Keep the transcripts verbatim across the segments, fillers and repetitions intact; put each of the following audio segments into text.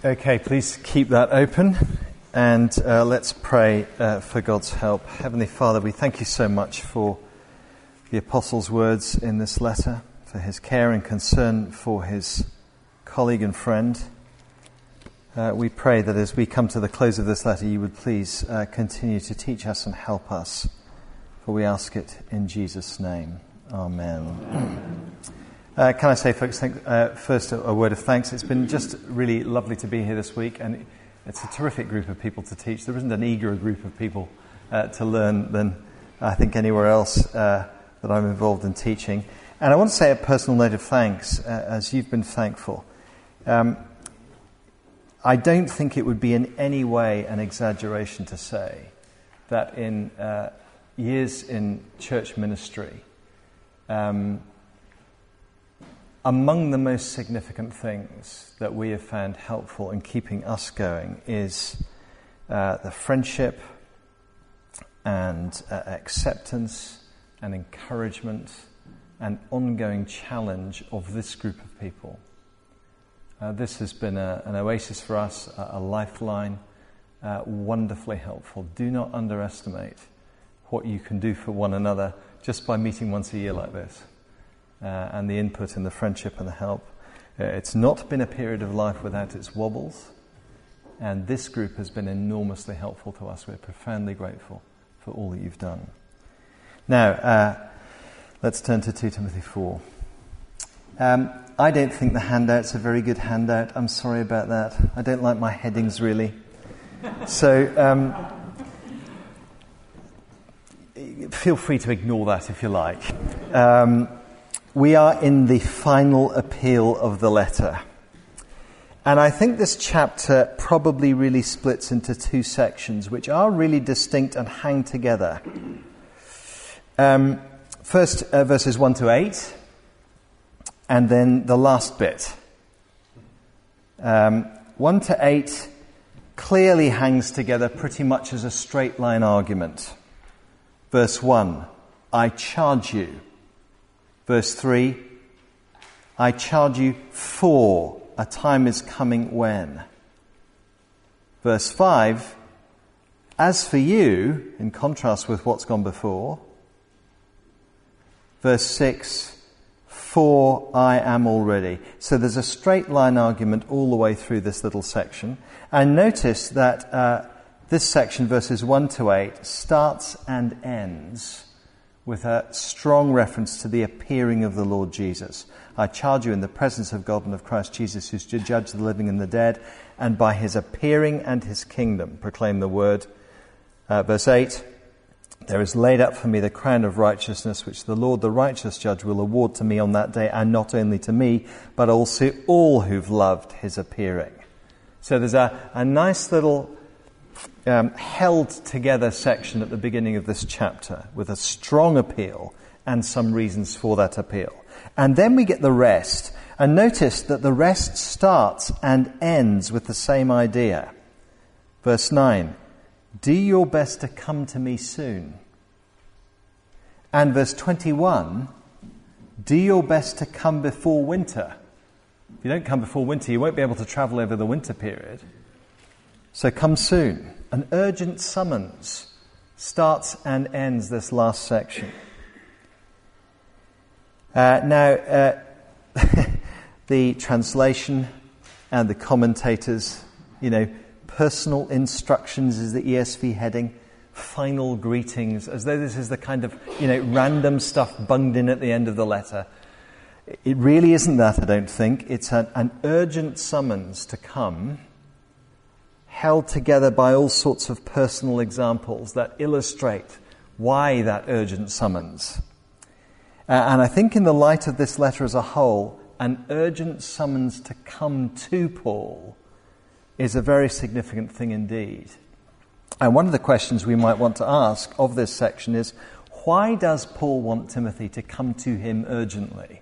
Okay, please keep that open, and uh, let's pray uh, for God's help. Heavenly Father, we thank you so much for the Apostle's words in this letter, for his care and concern for his colleague and friend. Uh, we pray that as we come to the close of this letter, you would please uh, continue to teach us and help us, for we ask it in Jesus' name. Amen. Uh, can I say, folks, thank, uh, first a, a word of thanks. It's been just really lovely to be here this week, and it's a terrific group of people to teach. There isn't an eager group of people uh, to learn than I think anywhere else uh, that I'm involved in teaching. And I want to say a personal note of thanks, uh, as you've been thankful. Um, I don't think it would be in any way an exaggeration to say that in uh, years in church ministry, um, among the most significant things that we have found helpful in keeping us going is uh, the friendship and uh, acceptance and encouragement and ongoing challenge of this group of people. Uh, this has been a, an oasis for us, a, a lifeline, uh, wonderfully helpful. Do not underestimate what you can do for one another just by meeting once a year like this. Uh, and the input and the friendship and the help. Uh, it's not been a period of life without its wobbles, and this group has been enormously helpful to us. We're profoundly grateful for all that you've done. Now, uh, let's turn to Second Timothy four. Um, I don't think the handout's a very good handout. I'm sorry about that. I don't like my headings, really. So, um, feel free to ignore that if you like. Um, We are in the final appeal of the letter. And I think this chapter probably really splits into two sections, which are really distinct and hang together. Um, first, uh, verses one to eight, and then the last bit. Um, one to eight clearly hangs together pretty much as a straight line argument. Verse one, I charge you. Verse three, I charge you for a time is coming when. Verse five, as for you, in contrast with what's gone before. Verse six, for I am already. So there's a straight line argument all the way through this little section. And notice that uh, this section, verses one to eight, starts and ends with a strong reference to the appearing of the Lord Jesus. I charge you in the presence of God and of Christ Jesus, who's to judge the living and the dead, and by his appearing and his kingdom proclaim the word. Uh, verse eight, there is laid up for me the crown of righteousness, which the Lord, the righteous judge, will award to me on that day, and not only to me, but also all who've loved his appearing. So there's a, a nice little Um, held together section at the beginning of this chapter with a strong appeal and some reasons for that appeal. And then we get the rest. And notice that the rest starts and ends with the same idea. Verse nine, do your best to come to me soon. And verse twenty-one, do your best to come before winter. If you don't come before winter, you won't be able to travel over the winter period. So come soon. An urgent summons starts and ends this last section. Uh, now, uh, the translation and the commentators, you know, personal instructions is the E S V heading, final greetings, as though this is the kind of, you know, random stuff bunged in at the end of the letter. It really isn't that, I don't think. It's an, an urgent summons to come, held together by all sorts of personal examples that illustrate why that urgent summons. Uh, and I think in the light of this letter as a whole, an urgent summons to come to Paul is a very significant thing indeed. And one of the questions we might want to ask of this section is, why does Paul want Timothy to come to him urgently?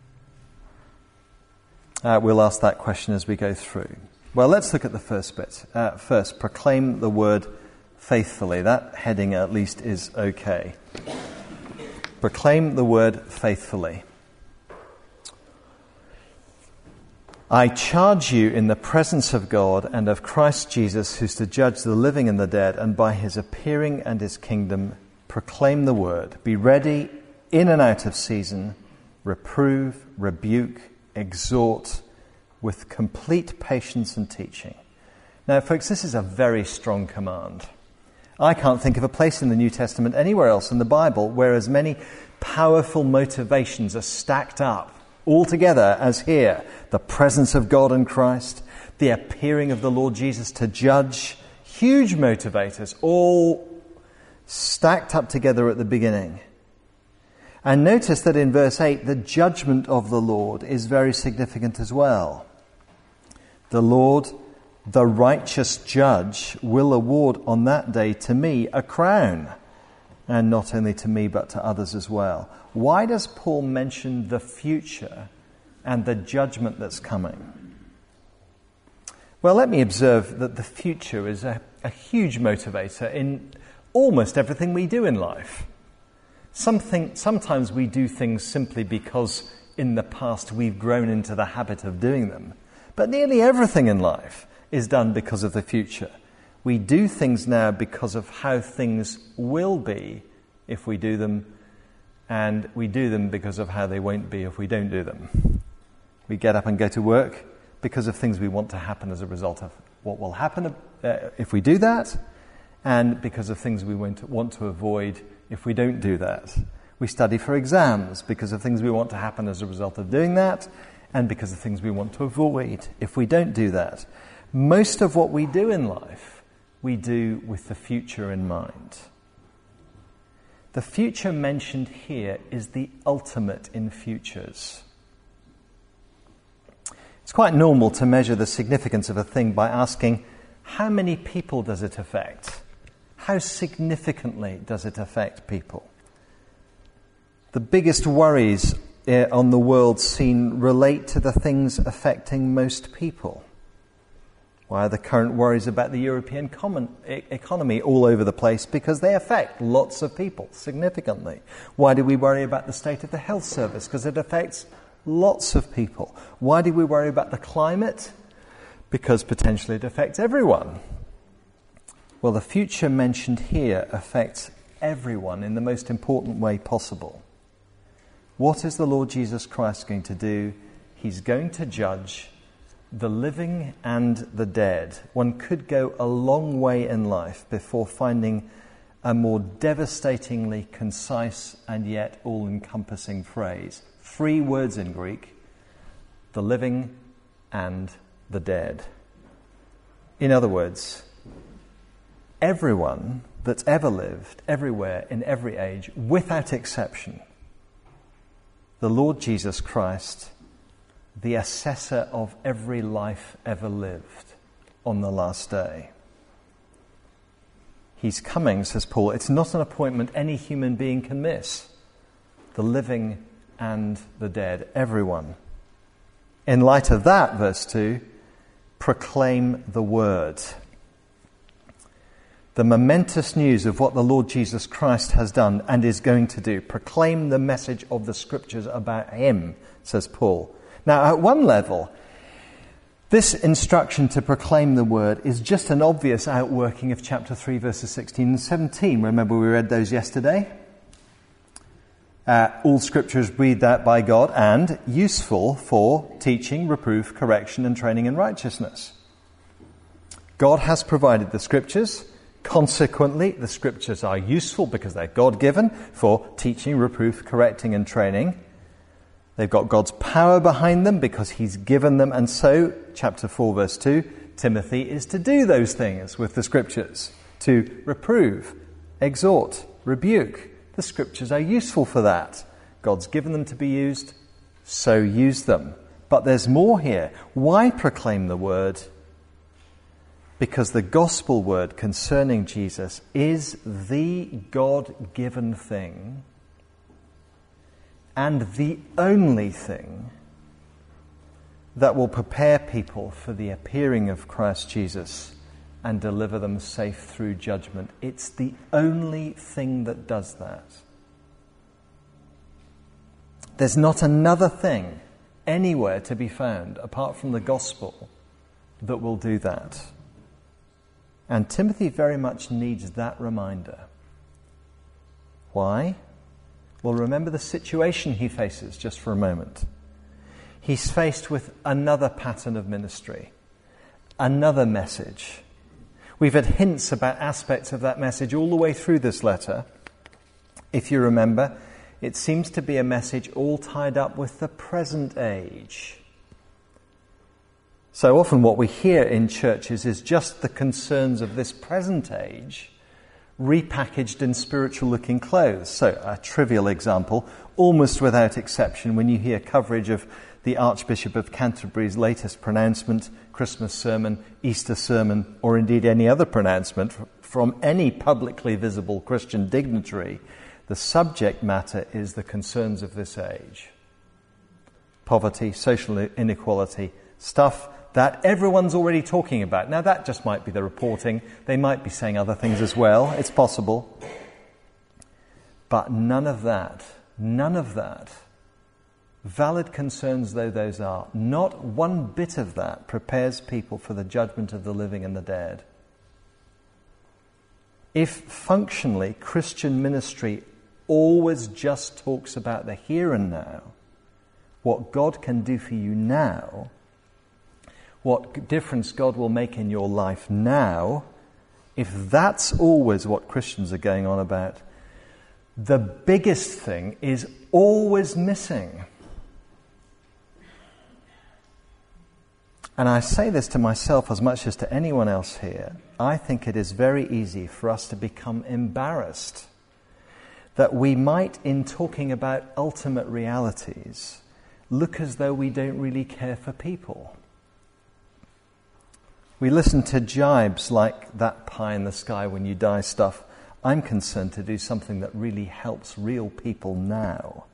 Uh, we'll ask that question as we go through. Well, let's look at the first bit. Uh, first, proclaim the word faithfully. That heading at least is okay. Proclaim the word faithfully. I charge you in the presence of God and of Christ Jesus, who's to judge the living and the dead, and by his appearing and his kingdom, proclaim the word. Be ready in and out of season, reprove, rebuke, exhort with complete patience and teaching. Now, folks, this is a very strong command. I can't think of a place in the New Testament anywhere else in the Bible where as many powerful motivations are stacked up all together as here. The presence of God and Christ, the appearing of the Lord Jesus to judge, huge motivators, all stacked up together at the beginning. And notice that in verse eight, the judgment of the Lord is very significant as well. The Lord, the righteous judge, will award on that day to me a crown, and not only to me but to others as well. Why does Paul mention the future and the judgment that's coming? Well, let me observe that the future is a, a huge motivator in almost everything we do in life. Something, sometimes we do things simply because in the past we've grown into the habit of doing them. But nearly everything in life is done because of the future. We do things now because of how things will be if we do them, and we do them because of how they won't be if we don't do them. We get up and go to work because of things we want to happen as a result of what will happen uh, if we do that, and because of things we want to, want to avoid if we don't do that. We study for exams because of things we want to happen as a result of doing that, and because of things we want to avoid if we don't do that. Most of what we do in life, we do with the future in mind. The future mentioned here is the ultimate in futures. It's quite normal to measure the significance of a thing by asking, how many people does it affect? How significantly does it affect people? The biggest worries uh, on the world scene relate to the things affecting most people. Why are the current worries about the European common e- economy all over the place? Because they affect lots of people significantly. Why do we worry about the state of the health service? Because it affects lots of people. Why do we worry about the climate? Because potentially it affects everyone. Well, the future mentioned here affects everyone in the most important way possible. What is the Lord Jesus Christ going to do? He's going to judge the living and the dead. One could go a long way in life before finding a more devastatingly concise and yet all-encompassing phrase. Three words in Greek: the living and the dead. In other words, everyone that's ever lived, everywhere, in every age, without exception, the Lord Jesus Christ, the assessor of every life ever lived on the last day. He's coming, says Paul. It's not an appointment any human being can miss. The living and the dead, everyone. In light of that, verse two, proclaim the word. The momentous news of what the Lord Jesus Christ has done and is going to do. Proclaim the message of the Scriptures about him, says Paul. Now, at one level, this instruction to proclaim the word is just an obvious outworking of chapter three, verses sixteen and seventeen. Remember we read those yesterday? Uh, all Scripture is breathed out by God and useful for teaching, reproof, correction, and training in righteousness. God has provided the Scriptures. Consequently, the Scriptures are useful because they're God-given for teaching, reproof, correcting, and training. They've got God's power behind them because he's given them. And so, chapter four, verse two, Timothy is to do those things with the Scriptures. To reprove, exhort, rebuke. The Scriptures are useful for that. God's given them to be used, so use them. But there's more here. Why proclaim the word? Because the gospel word concerning Jesus is the God-given thing and the only thing that will prepare people for the appearing of Christ Jesus and deliver them safe through judgment. It's the only thing that does that. There's not another thing anywhere to be found apart from the gospel that will do that. And Timothy very much needs that reminder. Why? Well, remember the situation he faces just for a moment. He's faced with another pattern of ministry, another message. We've had hints about aspects of that message all the way through this letter. If you remember, it seems to be a message all tied up with the present age. So often what we hear in churches is just the concerns of this present age repackaged in spiritual-looking clothes. So a trivial example, almost without exception, when you hear coverage of the Archbishop of Canterbury's latest pronouncement, Christmas sermon, Easter sermon, or indeed any other pronouncement from any publicly visible Christian dignitary, the subject matter is the concerns of this age. Poverty, social inequality, stuff that everyone's already talking about. Now that just might be the reporting. They might be saying other things as well. It's possible. But none of that, none of that, valid concerns though those are, not one bit of that prepares people for the judgment of the living and the dead. If functionally Christian ministry always just talks about the here and now, what God can do for you now, what difference God will make in your life now, if that's always what Christians are going on about, the biggest thing is always missing. And I say this to myself as much as to anyone else here. I think it is very easy for us to become embarrassed that we might, in talking about ultimate realities, look as though we don't really care for people. We listen to jibes like that pie in the sky when you die stuff. I'm concerned to do something that really helps real people now.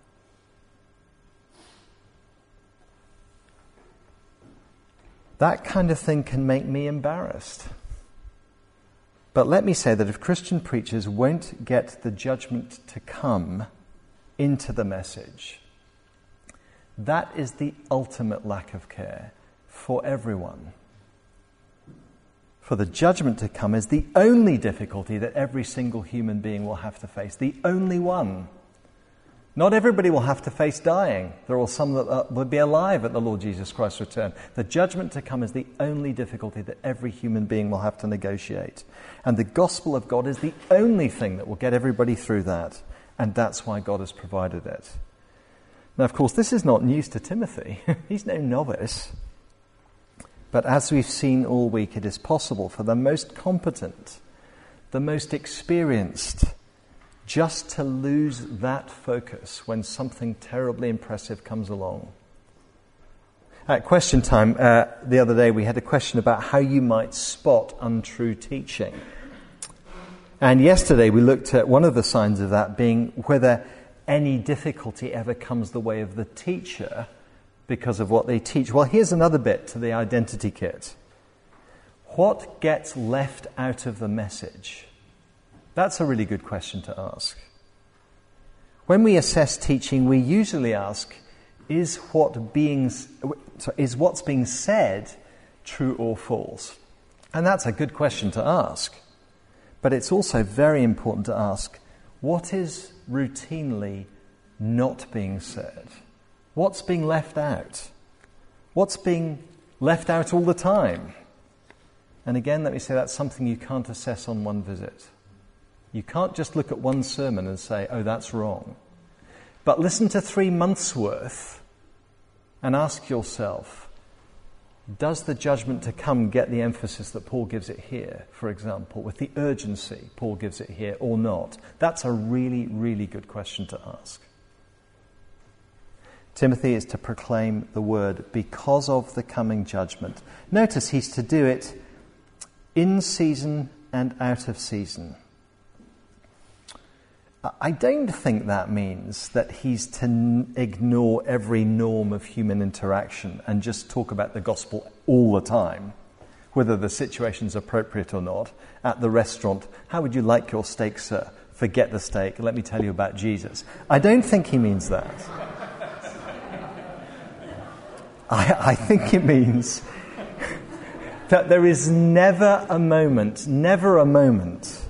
That kind of thing can make me embarrassed. But let me say that if Christian preachers won't get the judgment to come into the message, that is the ultimate lack of care for everyone. For the judgment to come is the only difficulty that every single human being will have to face, the only one. Not everybody will have to face dying. There are some that uh, will be alive at the Lord Jesus Christ's return. The judgment to come is the only difficulty that every human being will have to negotiate. And the gospel of God is the only thing that will get everybody through that. And that's why God has provided it. Now, of course, this is not news to Timothy. He's no novice. But as we've seen all week, it is possible for the most competent, the most experienced, just to lose that focus when something terribly impressive comes along. At question time uh, the other day, we had a question about how you might spot untrue teaching. And yesterday we looked at one of the signs of that being whether any difficulty ever comes the way of the teacher because of what they teach. Well, here's another bit to the identity kit. What gets left out of the message? That's a really good question to ask. When we assess teaching, we usually ask, is what being, is what's being said true or false? And that's a good question to ask. But it's also very important to ask, what is routinely not being said? What's being left out? What's being left out all the time? And again, let me say that's something you can't assess on one visit. You can't just look at one sermon and say, oh, that's wrong. But listen to three months' worth and ask yourself, does the judgment to come get the emphasis that Paul gives it here, for example, with the urgency Paul gives it here or not? That's a really, really good question to ask. Timothy is to proclaim the word because of the coming judgment. Notice he's to do it in season and out of season. I don't think that means that he's to n- ignore every norm of human interaction and just talk about the gospel all the time, whether the situation's appropriate or not. At the restaurant, how would you like your steak, sir? Forget the steak. Let me tell you about Jesus. I don't think he means that. I, I think it means that there is never a moment, never a moment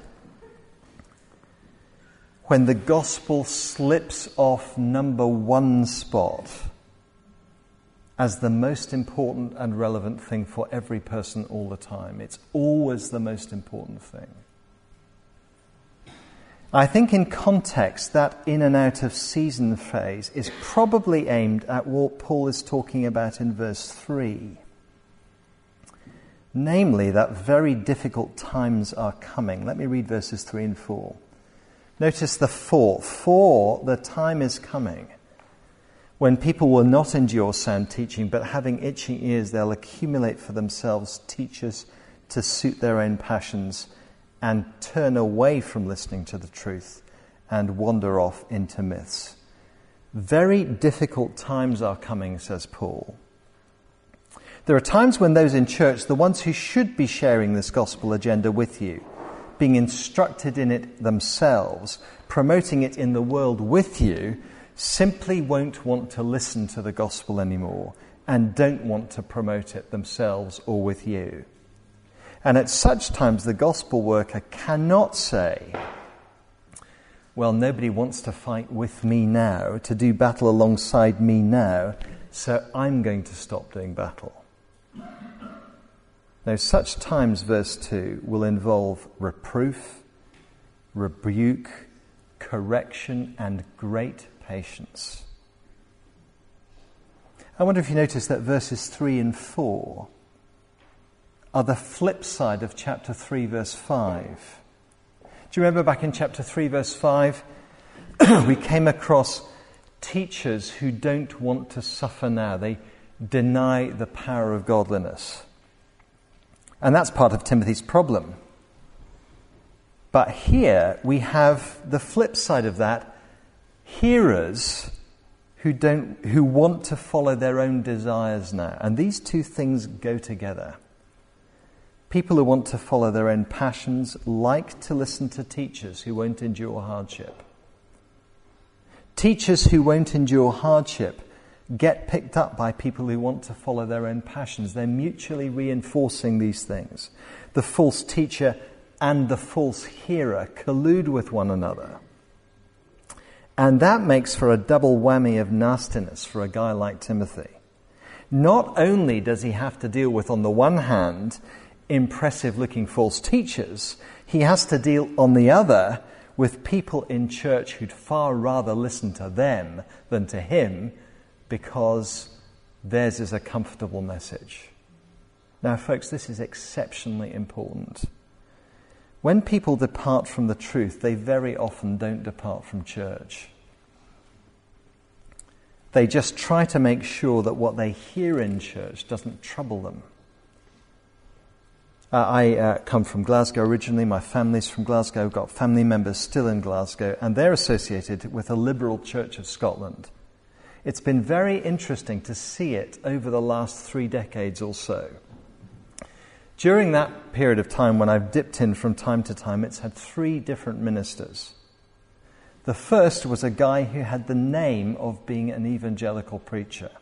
when the gospel slips off number one spot as the most important and relevant thing for every person all the time. It's always the most important thing. I think in context, that in and out of season phrase is probably aimed at what Paul is talking about in verse three. Namely, that very difficult times are coming. Let me read verses three and four. Notice the for. For the time is coming when people will not endure sound teaching, but having itching ears, they'll accumulate for themselves teachers to suit their own passions and turn away from listening to the truth and wander off into myths. Very difficult times are coming, says Paul. There are times when those in church, the ones who should be sharing this gospel agenda with you, being instructed in it themselves, promoting it in the world with you, simply won't want to listen to the gospel anymore and don't want to promote it themselves or with you. And at such times, the gospel worker cannot say, well, nobody wants to fight with me now, to do battle alongside me now, so I'm going to stop doing battle. Now, such times, verse two, will involve reproof, rebuke, correction, and great patience. I wonder if you notice that verses three and four are the flip side of chapter three, verse five. Do you remember back in chapter three, verse five, we came across teachers who don't want to suffer now. They deny the power of godliness. And that's part of Timothy's problem. But here we have the flip side of that. Hearers who don't, who want to follow their own desires now. And these two things go together. People who want to follow their own passions like to listen to teachers who won't endure hardship. Teachers who won't endure hardship get picked up by people who want to follow their own passions. They're mutually reinforcing these things. The false teacher and the false hearer collude with one another. And that makes for a double whammy of nastiness for a guy like Timothy. Not only does he have to deal with, on the one hand, impressive-looking false teachers, he has to deal, on the other, with people in church who'd far rather listen to them than to him, because theirs is a comfortable message. Now, folks, this is exceptionally important. When people depart from the truth, they very often don't depart from church. They just try to make sure that what they hear in church doesn't trouble them. Uh, I uh, come from Glasgow originally. My family's from Glasgow. I've got family members still in Glasgow, and they're associated with a liberal Church of Scotland. It's been very interesting to see it over the last three decades or so. During that period of time when I've dipped in from time to time, it's had three different ministers. The first was a guy who had the name of being an evangelical preacher.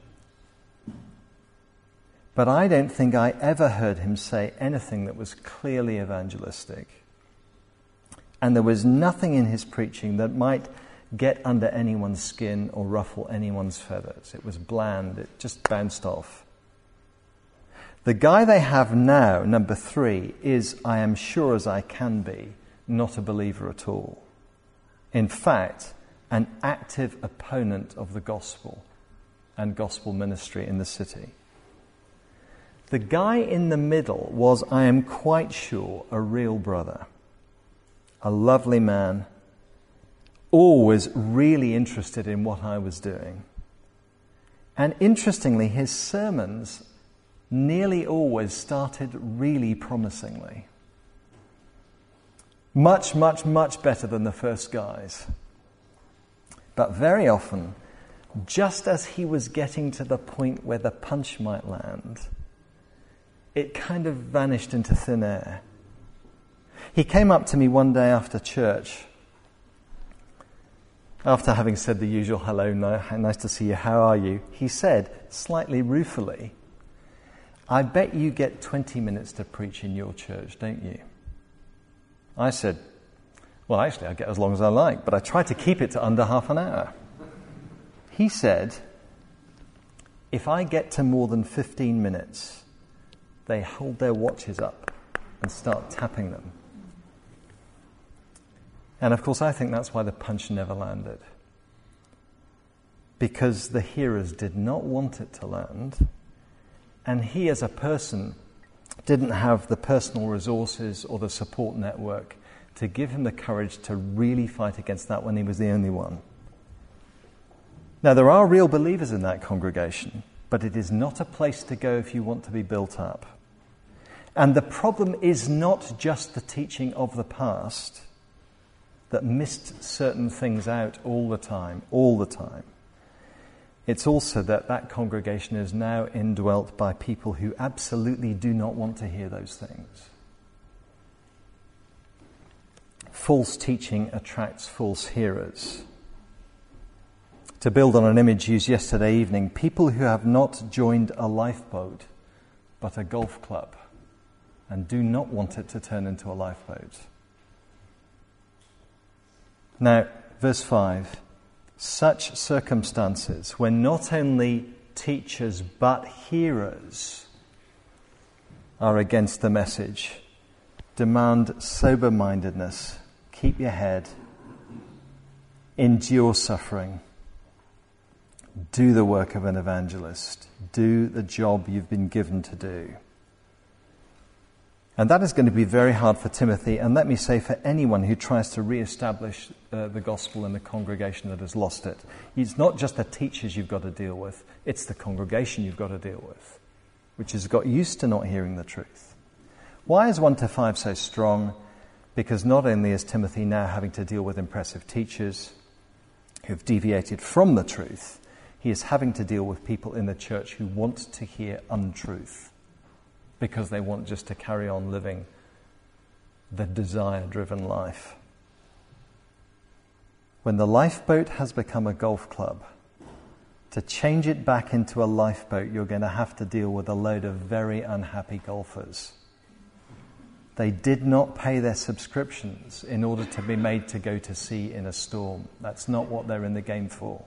But I don't think I ever heard him say anything that was clearly evangelistic. And there was nothing in his preaching that might get under anyone's skin or ruffle anyone's feathers. It was bland. It just bounced off. The guy they have now, number three, is, I am sure as I can be, not a believer at all. In fact, an active opponent of the gospel and gospel ministry in the city. The guy in the middle was, I am quite sure, a real brother. A lovely man, always really interested in what I was doing. And interestingly, his sermons nearly always started really promisingly. Much, much, much better than the first guy's. But very often, just as he was getting to the point where the punch might land, it kind of vanished into thin air. He came up to me one day after church After having said the usual hello, nice to see you, how are you, he said, slightly ruefully, I bet you get twenty minutes to preach in your church, don't you? I said, well, actually, I get as long as I like, but I try to keep it to under half an hour. He said, if I get to more than fifteen minutes, they hold their watches up and start tapping them. And of course, I think that's why the punch never landed. Because the hearers did not want it to land, and he as a person didn't have the personal resources or the support network to give him the courage to really fight against that when he was the only one. Now, there are real believers in that congregation, but it is not a place to go if you want to be built up. And the problem is not just the teaching of the past that missed certain things out all the time, all the time. It's also that that congregation is now indwelt by people who absolutely do not want to hear those things. False teaching attracts false hearers. To build on an image used yesterday evening, people who have not joined a lifeboat but a golf club and do not want it to turn into a lifeboat. Now, verse five, such circumstances when not only teachers but hearers are against the message demand sober-mindedness, keep your head, endure suffering, do the work of an evangelist, do the job you've been given to do. And that is going to be very hard for Timothy, and let me say for anyone who tries to re-establish uh, the gospel in the congregation that has lost it. It's not just the teachers you've got to deal with, it's the congregation you've got to deal with, which has got used to not hearing the truth. Why is one to five so strong? Because not only is Timothy now having to deal with impressive teachers who've deviated from the truth, he is having to deal with people in the church who want to hear untruth, because they want just to carry on living the desire-driven life. When the lifeboat has become a golf club, to change it back into a lifeboat, you're going to have to deal with a load of very unhappy golfers. They did not pay their subscriptions in order to be made to go to sea in a storm. That's not what they're in the game for.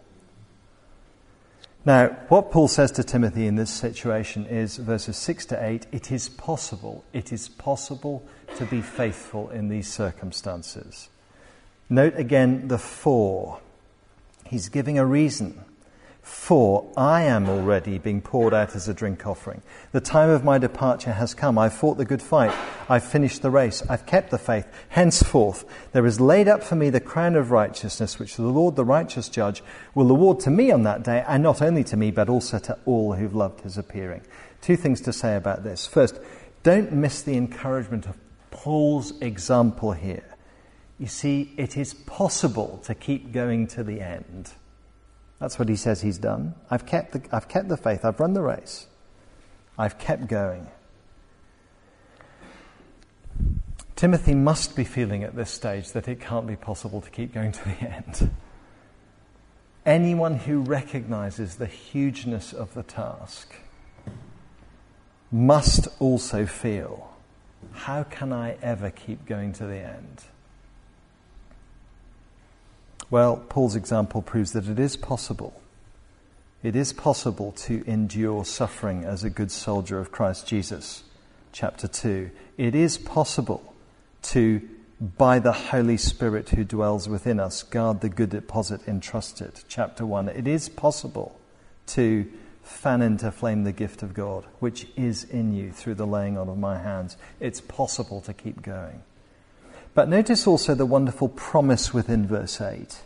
Now, what Paul says to Timothy in this situation is, verses six to eight, it is possible, it is possible to be faithful in these circumstances. Note again the for. He's giving a reason. For I am already being poured out as a drink offering. The time of my departure has come. I've fought the good fight. I've finished the race. I've kept the faith. Henceforth, there is laid up for me the crown of righteousness, which the Lord, the righteous judge, will award to me on that day, and not only to me, but also to all who've loved his appearing. Two things to say about this. First, don't miss the encouragement of Paul's example here. You see, it is possible to keep going to the end. That's what he says he's done. I've kept the, I've kept the faith. I've run the race. I've kept going. Timothy must be feeling at this stage that it can't be possible to keep going to the end. Anyone who recognizes the hugeness of the task must also feel, how can I ever keep going to the end? Well, Paul's example proves that it is possible. It is possible to endure suffering as a good soldier of Christ Jesus. Chapter two. It is possible to, by the Holy Spirit who dwells within us, guard the good deposit entrusted. Chapter one. It is possible to fan into flame the gift of God, which is in you through the laying on of my hands. It's possible to keep going. But notice also the wonderful promise within verse eight.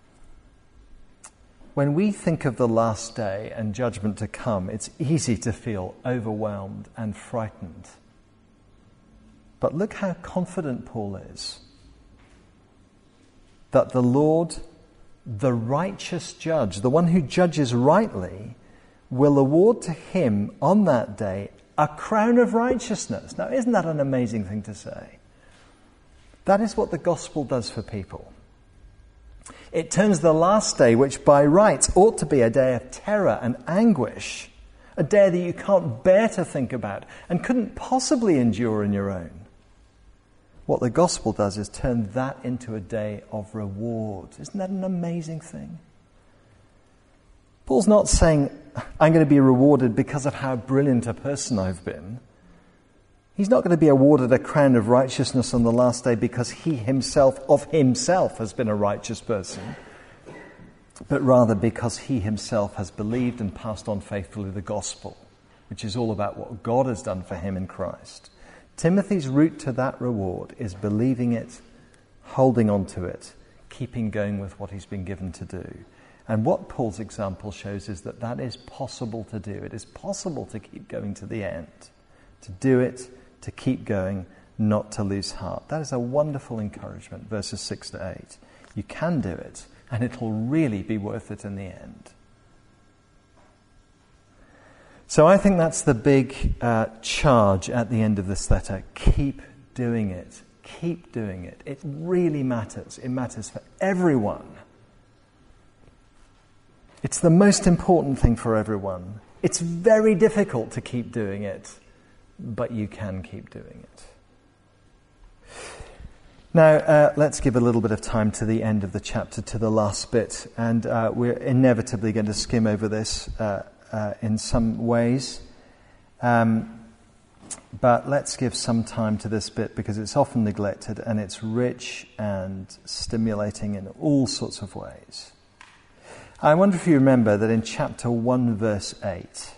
When we think of the last day and judgment to come, it's easy to feel overwhelmed and frightened. But look how confident Paul is that the Lord, the righteous judge, the one who judges rightly, will award to him on that day a crown of righteousness. Now, isn't that an amazing thing to say? That is what the gospel does for people. It turns the last day, which by rights ought to be a day of terror and anguish, a day that you can't bear to think about and couldn't possibly endure on your own. What the gospel does is turn that into a day of reward. Isn't that an amazing thing? Paul's not saying, I'm going to be rewarded because of how brilliant a person I've been. He's not going to be awarded a crown of righteousness on the last day because he himself of himself has been a righteous person, but rather because he himself has believed and passed on faithfully the gospel, which is all about what God has done for him in Christ. Timothy's route to that reward is believing it, holding on to it, keeping going with what he's been given to do. And what Paul's example shows is that that is possible to do. It is possible to keep going to the end, to do it, to keep going, not to lose heart. That is a wonderful encouragement, verses six to eight. You can do it, and it'll really be worth it in the end. So I think that's the big uh, charge at the end of this letter. Keep doing it. Keep doing it. It really matters. It matters for everyone. It's the most important thing for everyone. It's very difficult to keep doing it, but you can keep doing it. Now, uh, let's give a little bit of time to the end of the chapter, to the last bit, and uh, we're inevitably going to skim over this uh, uh, in some ways. Um, but let's give some time to this bit because it's often neglected and it's rich and stimulating in all sorts of ways. I wonder if you remember that in chapter one, verse eight,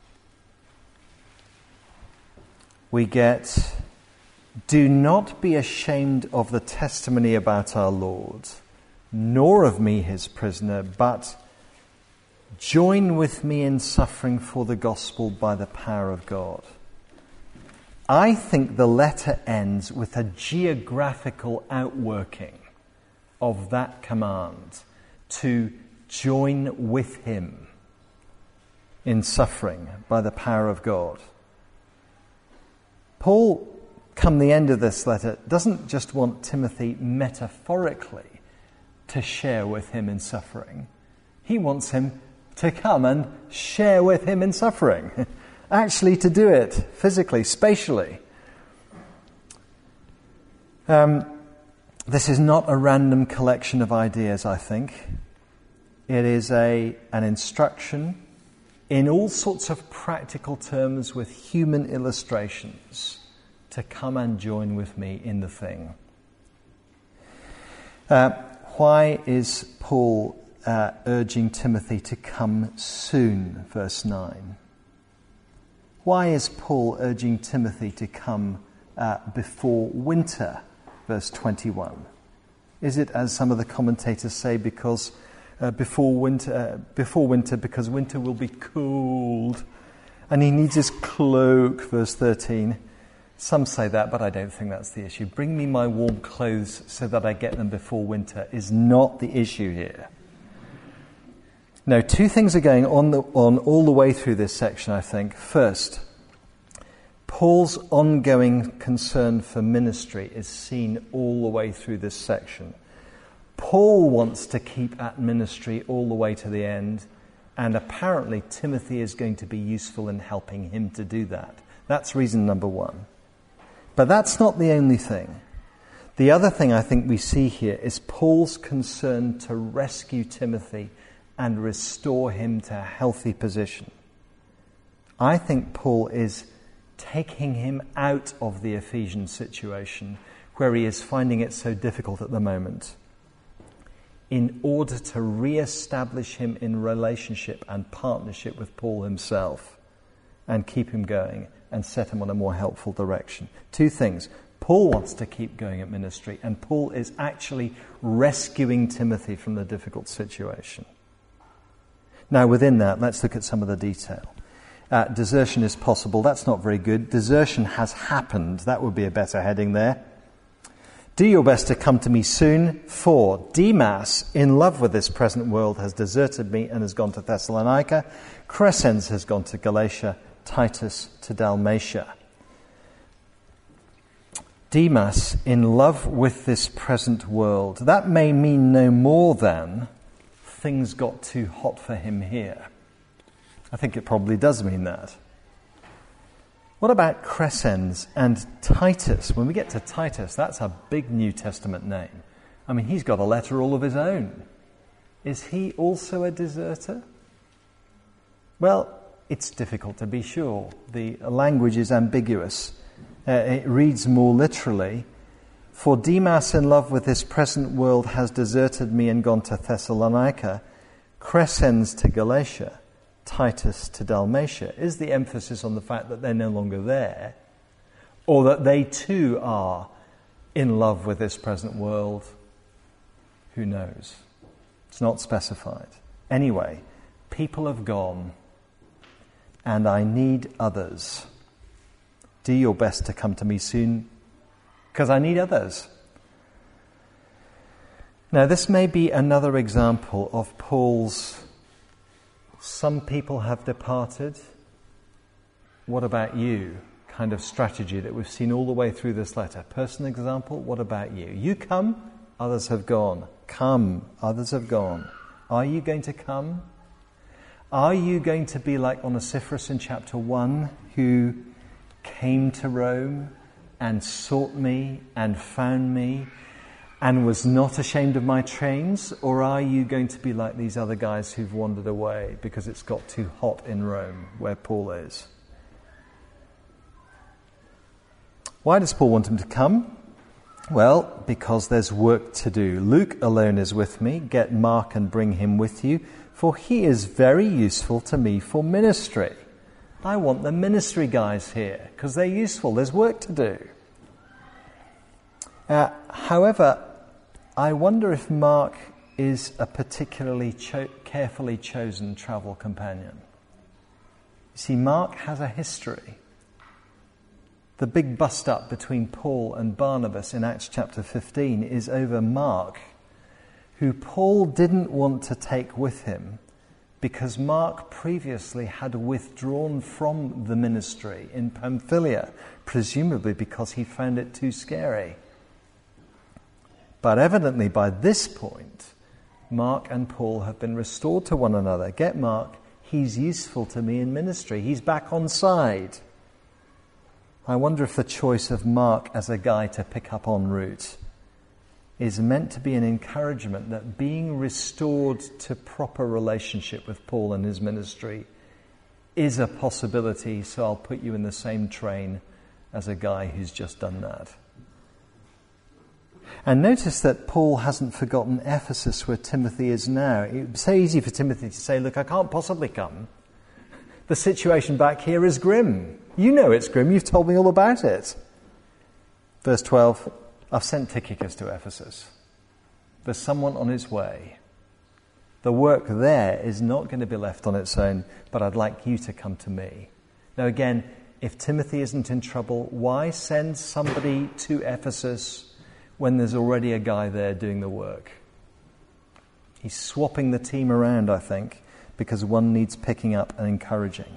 we get, "Do not be ashamed of the testimony about our Lord, nor of me his prisoner, but join with me in suffering for the gospel by the power of God." I think the letter ends with a geographical outworking of that command to join with him in suffering by the power of God. Paul, come the end of this letter, doesn't just want Timothy metaphorically to share with him in suffering. He wants him to come and share with him in suffering. Actually to do it physically, spatially. Um, this is not a random collection of ideas, I think. It is a an instruction in all sorts of practical terms with human illustrations to come and join with me in the thing. Uh, why is Paul uh, urging Timothy to come soon, verse nine? Why is Paul urging Timothy to come uh, before winter, verse twenty-one? Is it, as some of the commentators say, because uh, before winter, uh, before winter, because winter will be cold, and he needs his cloak, verse thirteen? Some say that, but I don't think that's the issue. Bring me my warm clothes so that I get them before winter is not the issue here. No, two things are going on, the, on all the way through this section, I think. First, Paul's ongoing concern for ministry is seen all the way through this section. Paul wants to keep at ministry all the way to the end, and apparently Timothy is going to be useful in helping him to do that. That's reason number one. But that's not the only thing. The other thing I think we see here is Paul's concern to rescue Timothy and restore him to a healthy position. I think Paul is taking him out of the Ephesian situation where he is finding it so difficult at the moment in order to re-establish him in relationship and partnership with Paul himself and keep him going and set him on a more helpful direction. Two things. Paul wants to keep going at ministry, and Paul is actually rescuing Timothy from the difficult situation. Now, within that, let's look at some of the detail. Uh, desertion is possible. That's not very good. Desertion has happened. That would be a better heading there. Do your best to come to me soon, for Demas, in love with this present world, has deserted me and has gone to Thessalonica. Crescens has gone to Galatia. Titus to Dalmatia. Demas in love with this present world. That may mean no more than things got too hot for him here. I think it probably does mean that. What about Crescens and Titus? When we get to Titus, that's a big New Testament name. I mean, he's got a letter all of his own. Is he also a deserter? Well, it's difficult to be sure. The language is ambiguous. Uh, it reads more literally, "For Demas in love with this present world has deserted me and gone to Thessalonica, Crescens to Galatia, Titus to Dalmatia." Is the emphasis on the fact that they're no longer there, or that they too are in love with this present world? Who knows? It's not specified. Anyway, people have gone, and I need others. Do your best to come to me soon, because I need others. Now, this may be another example of Paul's "some people have departed, what about you?" kind of strategy that we've seen all the way through this letter. Personal example, what about you? You come, others have gone. Come, others have gone. Are you going to come? Are you going to be like Onesiphorus in chapter one, who came to Rome and sought me and found me and was not ashamed of my chains? Or are you going to be like these other guys who've wandered away because it's got too hot in Rome, where Paul is? Why does Paul want him to come? Well, because there's work to do. Luke alone is with me. Get Mark and bring him with you, for he is very useful to me for ministry. I want the ministry guys here because they're useful. There's work to do. Uh, however, I wonder if Mark is a particularly cho- carefully chosen travel companion. You see, Mark has a history. The big bust-up between Paul and Barnabas in Acts chapter fifteen is over Mark, who Paul didn't want to take with him because Mark previously had withdrawn from the ministry in Pamphylia, presumably because he found it too scary. But evidently by this point, Mark and Paul have been restored to one another. Get Mark, he's useful to me in ministry. He's back on side. I wonder if the choice of Mark as a guy to pick up en route is meant to be an encouragement that being restored to proper relationship with Paul and his ministry is a possibility, so I'll put you in the same train as a guy who's just done that. And notice that Paul hasn't forgotten Ephesus, where Timothy is now. It's so easy for Timothy to say, look, I can't possibly come. The situation back here is grim. You know it's grim. You've told me all about it. Verse twelve, I've sent Tychicus to Ephesus. There's someone on his way. The work there is not going to be left on its own, but I'd like you to come to me. Now again, if Timothy isn't in trouble, why send somebody to Ephesus when there's already a guy there doing the work? He's swapping the team around, I think, because one needs picking up and encouraging.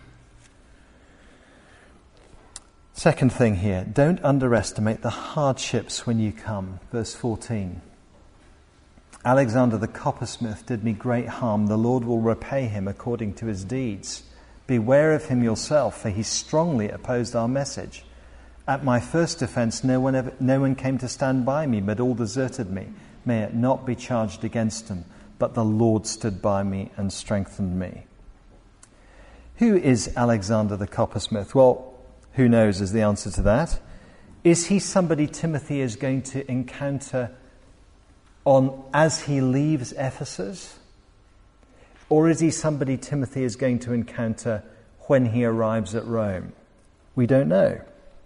Second thing here, don't underestimate the hardships when you come. Verse fourteen. Alexander the coppersmith did me great harm. The Lord will repay him according to his deeds. Beware of him yourself, for he strongly opposed our message. At my first defense, no one ever, no one came to stand by me, but all deserted me. May it not be charged against him, but the Lord stood by me and strengthened me. Who is Alexander the coppersmith? Well, who knows is the answer to that. Is he somebody Timothy is going to encounter on as he leaves Ephesus? Or is he somebody Timothy is going to encounter when he arrives at Rome? We don't know.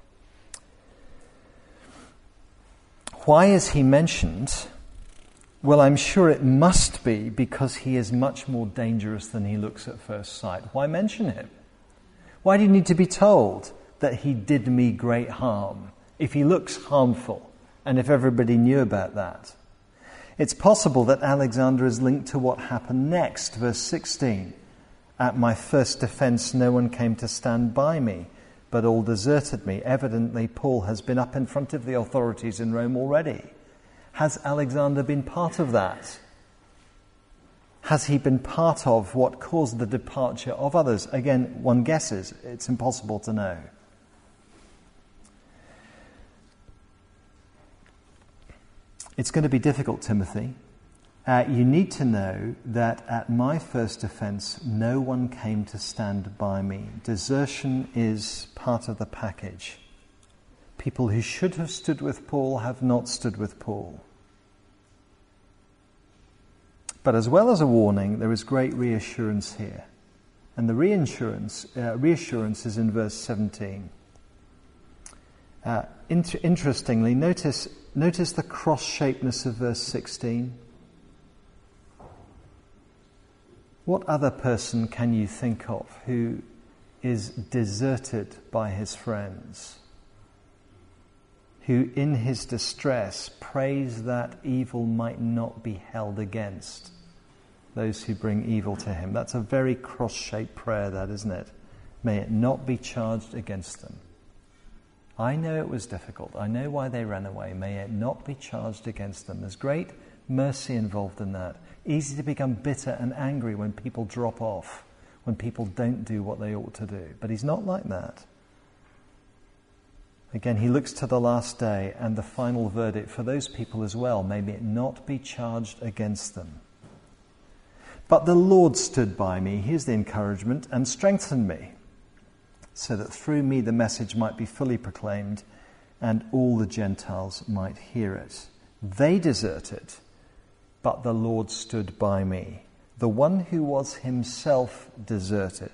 Why is he mentioned? Well, I'm sure it must be because he is much more dangerous than he looks at first sight. Why mention him? Why do you need to be told that he did me great harm if he looks harmful and if everybody knew about that? It's possible that Alexander is linked to what happened next, verse sixteen. At my first defense, no one came to stand by me, but all deserted me. Evidently, Paul has been up in front of the authorities in Rome already. Has Alexander been part of that? Has he been part of what caused the departure of others? Again, one guesses. It's impossible to know. It's going to be difficult, Timothy. Uh, you need to know that at my first offence, no one came to stand by me. Desertion is part of the package. People who should have stood with Paul have not stood with Paul. But as well as a warning, there is great reassurance here. And the reassurance, uh, reassurance is in verse seventeen. Uh, inter- interestingly, notice, notice the cross-shapedness of verse sixteen. What other person can you think of who is deserted by his friends, who in his distress prays that evil might not be held against those who bring evil to him? That's a very cross-shaped prayer, that, isn't it? May it not be charged against them. I know it was difficult. I know why they ran away. May it not be charged against them. There's great mercy involved in that. Easy to become bitter and angry when people drop off, when people don't do what they ought to do. But he's not like that. Again, he looks to the last day and the final verdict for those people as well. May it not be charged against them. But the Lord stood by me, here's the encouragement, and strengthened me, so that through me the message might be fully proclaimed and all the Gentiles might hear it. They deserted, but the Lord stood by me. The one who was himself deserted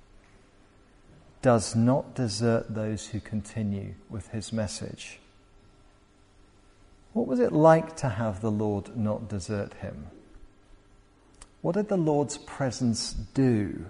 does not desert those who continue with his message. What was it like to have the Lord not desert him? What did the Lord's presence do?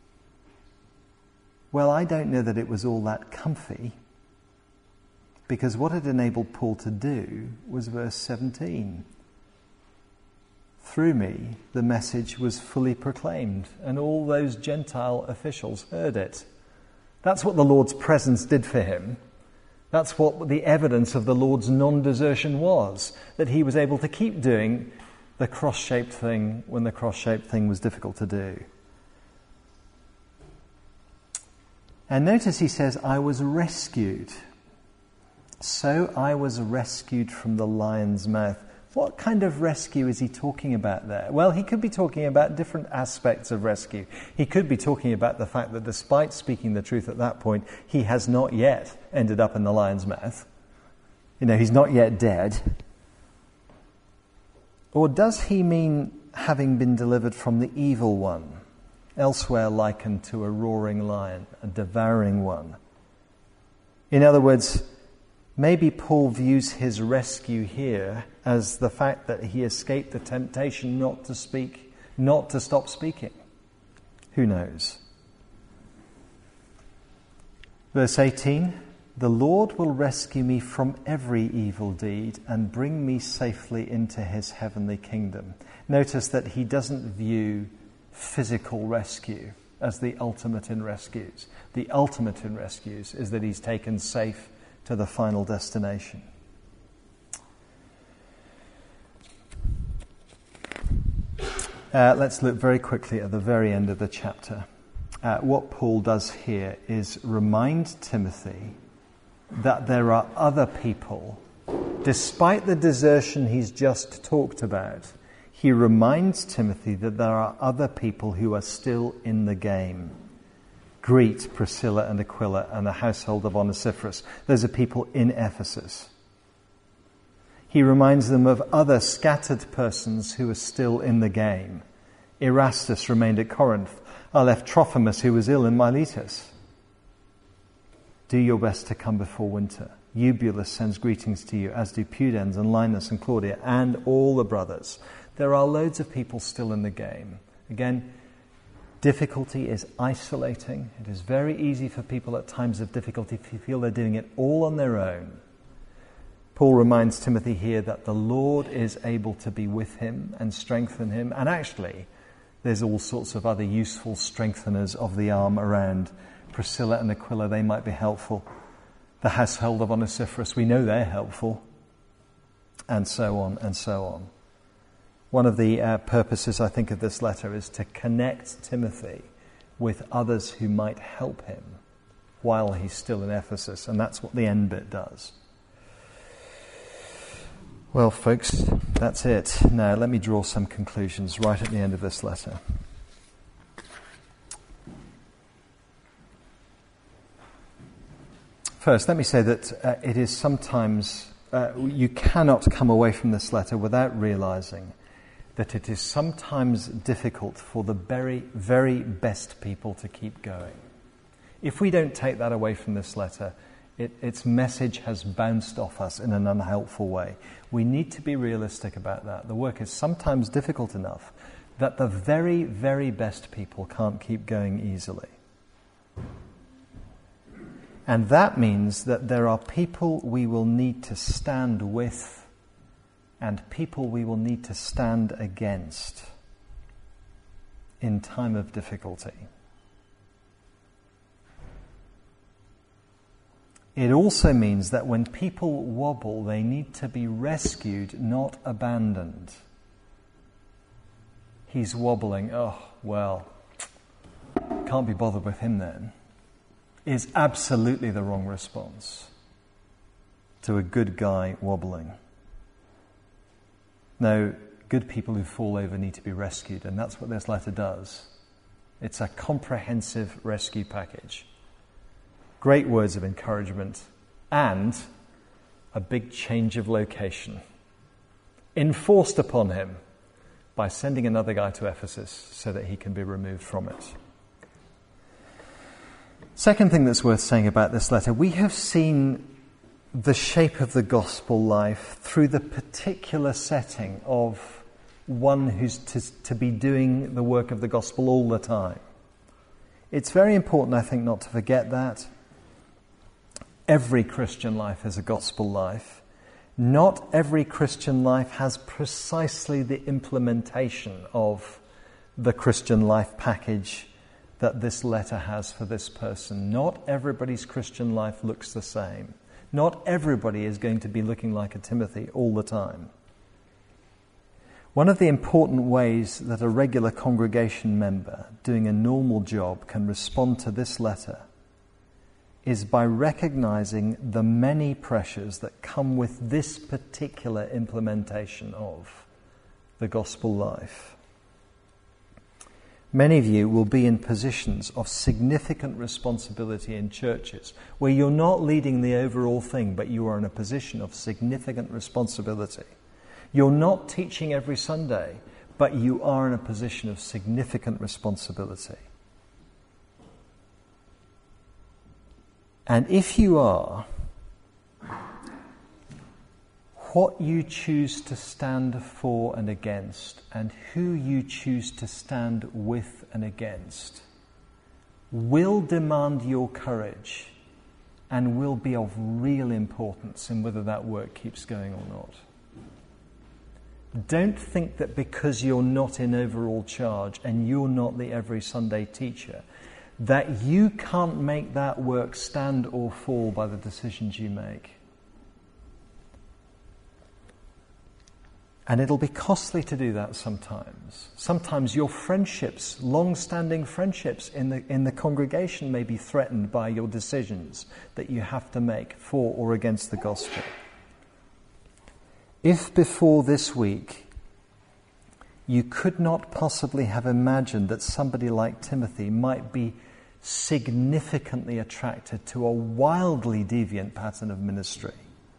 Well, I don't know that it was all that comfy, because what it enabled Paul to do was verse seventeen. Through me, the message was fully proclaimed, and all those Gentile officials heard it. That's what the Lord's presence did for him. That's what the evidence of the Lord's non-desertion was, that he was able to keep doing the cross-shaped thing when the cross-shaped thing was difficult to do. And notice he says, I was rescued. So I was rescued from the lion's mouth. What kind of rescue is he talking about there? Well, he could be talking about different aspects of rescue. He could be talking about the fact that despite speaking the truth at that point, he has not yet ended up in the lion's mouth. You know, he's not yet dead. Or does he mean having been delivered from the evil one, elsewhere likened to a roaring lion, a devouring one? In other words, maybe Paul views his rescue here as the fact that he escaped the temptation not to speak, not to stop speaking. Who knows? Verse eighteen, the Lord will rescue me from every evil deed and bring me safely into his heavenly kingdom. Notice that he doesn't view physical rescue as the ultimate in rescues. The ultimate in rescues is that he's taken safe to the final destination. Uh, let's look very quickly at the very end of the chapter. Uh, what Paul does here is remind Timothy that there are other people, despite the desertion he's just talked about. He reminds Timothy that there are other people who are still in the game. Greet Priscilla and Aquila and the household of Onesiphorus. Those are people in Ephesus. He reminds them of other scattered persons who are still in the game. Erastus remained at Corinth. I left Trophimus, who was ill, in Miletus. Do your best to come before winter. Eubulus sends greetings to you, as do Pudens and Linus and Claudia and all the brothers. There are loads of people still in the game. Again, difficulty is isolating. It is very easy for people at times of difficulty to feel they're doing it all on their own. Paul reminds Timothy here that the Lord is able to be with him and strengthen him. And actually, there's all sorts of other useful strengtheners of the arm around Priscilla and Aquila, they might be helpful. The household of Onesiphorus, we know they're helpful. And so on and so on. One of the uh, purposes, I think, of this letter is to connect Timothy with others who might help him while he's still in Ephesus. And that's what the end bit does. Well, folks, that's it. Now, let me draw some conclusions right at the end of this letter. First, let me say that uh, it is sometimes, uh, you cannot come away from this letter without realizing that it is sometimes difficult for the very, very best people to keep going. If we don't take that away from this letter, it, its message has bounced off us in an unhelpful way. We need to be realistic about that. The work is sometimes difficult enough that the very, very best people can't keep going easily. And that means that there are people we will need to stand with and people we will need to stand against in time of difficulty. It also means that when people wobble, they need to be rescued, not abandoned. He's wobbling, oh, well, can't be bothered with him then, is absolutely the wrong response to a good guy wobbling. No, good people who fall over need to be rescued, and that's what this letter does. It's a comprehensive rescue package. Great words of encouragement and a big change of location enforced upon him by sending another guy to Ephesus so that he can be removed from it. Second thing that's worth saying about this letter, we have seen the shape of the gospel life through the particular setting of one who's to, to be doing the work of the gospel all the time. It's very important, I think, not to forget that. Every Christian life is a gospel life. Not every Christian life has precisely the implementation of the Christian life package that this letter has for this person. Not everybody's Christian life looks the same. Not everybody is going to be looking like a Timothy all the time. One of the important ways that a regular congregation member doing a normal job can respond to this letter is by recognizing the many pressures that come with this particular implementation of the gospel life. Many of you will be in positions of significant responsibility in churches where you're not leading the overall thing, but you are in a position of significant responsibility. You're not teaching every Sunday, but you are in a position of significant responsibility. And if you are, what you choose to stand for and against, and who you choose to stand with and against, will demand your courage and will be of real importance in whether that work keeps going or not. Don't think that because you're not in overall charge and you're not the every Sunday teacher, that you can't make that work stand or fall by the decisions you make. And it'll be costly to do that sometimes. Sometimes your friendships, long-standing friendships in the in the congregation may be threatened by your decisions that you have to make for or against the gospel. If before this week you could not possibly have imagined that somebody like Timothy might be significantly attracted to a wildly deviant pattern of ministry,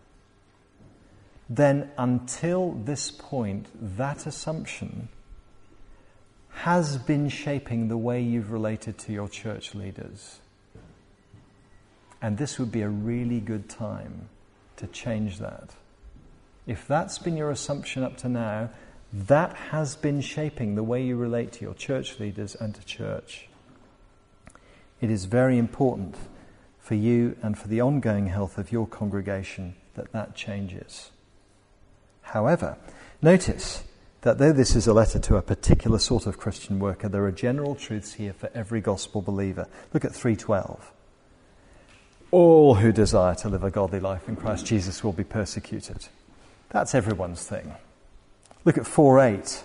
then until this point, that assumption has been shaping the way you've related to your church leaders. And this would be a really good time to change that. If that's been your assumption up to now, that has been shaping the way you relate to your church leaders and to church. It is very important for you and for the ongoing health of your congregation that that changes. However, notice that though this is a letter to a particular sort of Christian worker, there are general truths here for every gospel believer. Look at three twelve. All who desire to live a godly life in Christ Jesus will be persecuted. That's everyone's thing. Look at four eight.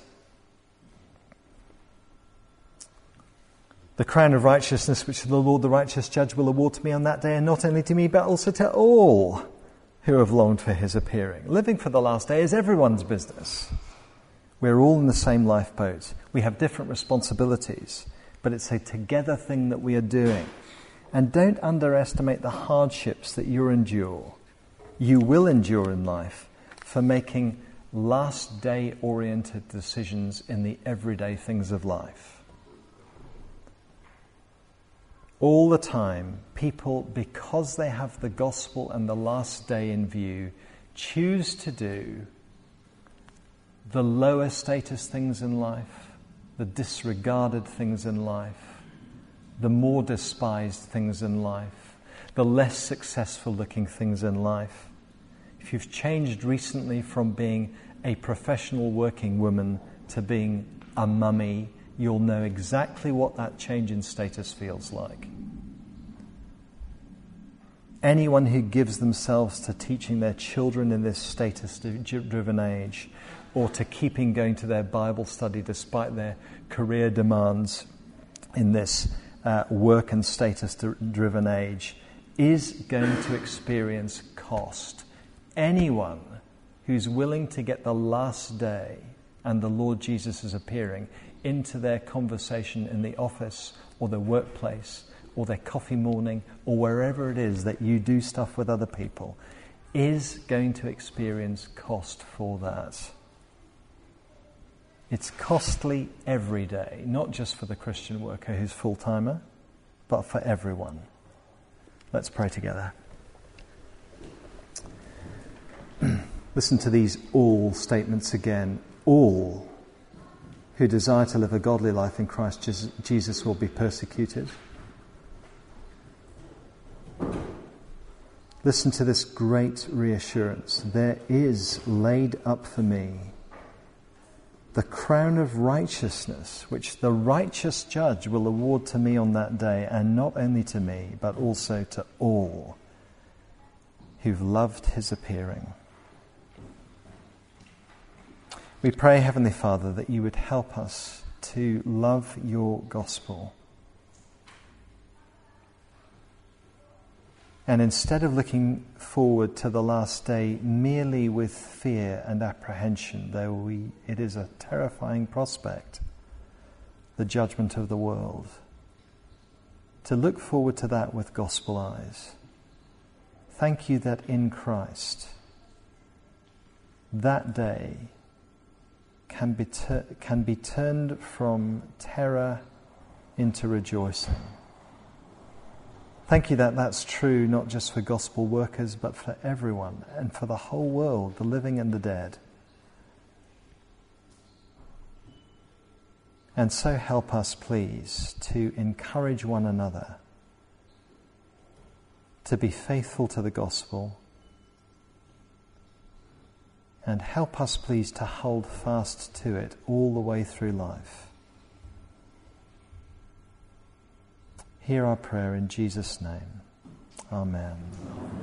The crown of righteousness which the Lord, the righteous judge, will award to me on that day, and not only to me, but also to all who have longed for his appearing. Living for the last day is everyone's business. We're all in the same lifeboat. We have different responsibilities, but it's a together thing that we are doing. And don't underestimate the hardships that you endure, you will endure in life, for making last day oriented decisions in the everyday things of life. All the time, people, because they have the gospel and the last day in view, choose to do the lower status things in life, the disregarded things in life, the more despised things in life, the less successful looking things in life. If you've changed recently from being a professional working woman to being a mummy, you'll know exactly what that change in status feels like. Anyone who gives themselves to teaching their children in this status-driven age, or to keeping going to their Bible study despite their career demands in this uh, work and status-driven age, is going to experience cost. Anyone who's willing to get the last day and the Lord Jesus is appearing into their conversation in the office or the workplace or their coffee morning or wherever it is that you do stuff with other people is going to experience cost for that. It's costly every day, not just for the Christian worker who's full-timer, but for everyone. Let's pray together. Listen to these all statements again. All who desire to live a godly life in Christ Jesus will be persecuted. Listen to this great reassurance. There is laid up for me the crown of righteousness, which the righteous judge will award to me on that day, and not only to me, but also to all who've loved his appearing. We pray, Heavenly Father, that you would help us to love your gospel. And instead of looking forward to the last day merely with fear and apprehension, though we, it is a terrifying prospect, the judgment of the world, to look forward to that with gospel eyes. Thank you that in Christ, that day can be, ter- can be turned from terror into rejoicing. Thank you that that's true not just for gospel workers, but for everyone and for the whole world, the living and the dead. And so help us, please, to encourage one another, to be faithful to the gospel, and help us, please, to hold fast to it all the way through life. Hear our prayer in Jesus' name. Amen.